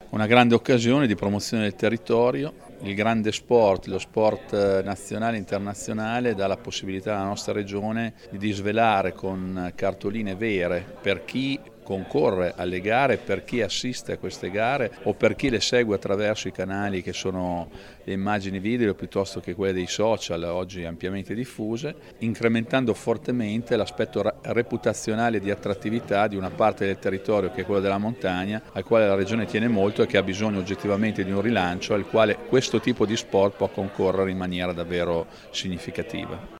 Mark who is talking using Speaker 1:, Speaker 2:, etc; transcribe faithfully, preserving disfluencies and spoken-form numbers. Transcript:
Speaker 1: Una grande occasione di promozione del territorio, il grande sport, lo sport nazionale e internazionale dà la possibilità alla nostra regione di disvelare con cartoline vere per chi concorre alle gare, per chi assiste a queste gare o per chi le segue attraverso i canali che sono le immagini video piuttosto che quelle dei social oggi ampiamente diffuse, incrementando fortemente l'aspetto reputazionale di attrattività di una parte del territorio che è quello della montagna, al quale la regione tiene molto e che ha bisogno oggettivamente di un rilancio al quale questo tipo di sport può concorrere in maniera davvero significativa.